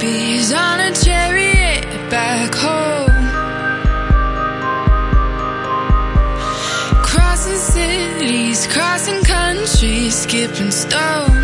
Bees on a chariot back home, crossing cities, crossing countries, skipping stones.